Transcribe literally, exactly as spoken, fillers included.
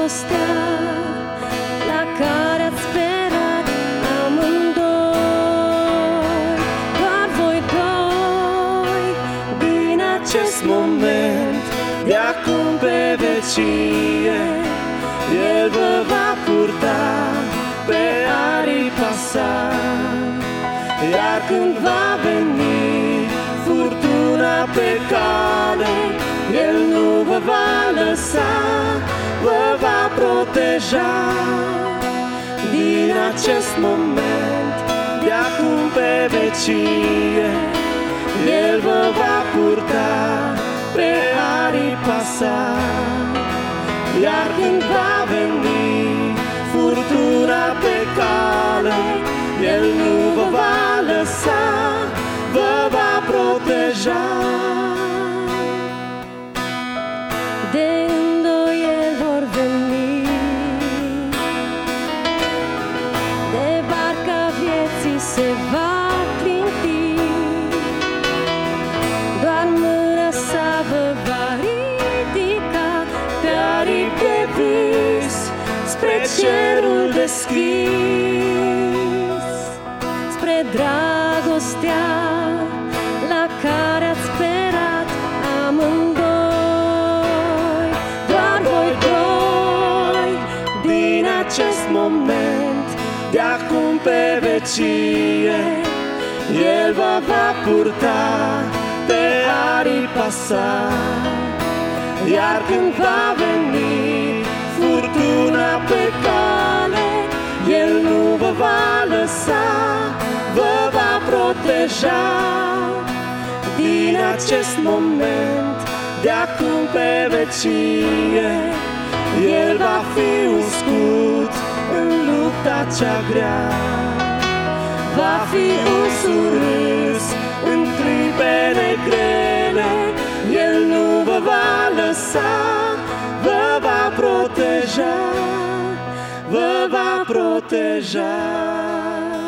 dragostea la care ați sperat amândoi, doar voi doi. Din acest moment, de acum pe vecie, El vă va purta pe aripa sa. Iar când va veni furtuna pe cale, El nu vă va lăsa, vă va proteja. Din acest moment, de acum pe vecie, El vă va purta pe aripa sa. Iar când va veni furtuna pe cale, El nu vă va lăsa, vă va proteja. De îndoieli vor veni, de barca vieții se va clinti, doar mâna sa vă va ridica pe aripi de vis spre cerul deschis, spre dragostea la care ați sperat amândoi, doar voi doi. Din acest moment, de acum pe vecie, El vă va purta pe aripa sa. Iar când va veni furtuna pe cale, El nu vă va lăsa, vă va proteja. Din acest moment, de acum pe vecie, El va fi un scut în lupta cea grea, va fi un surâs în clipele grele. El nu vă va lăsa, vă va proteja, vă va proteja.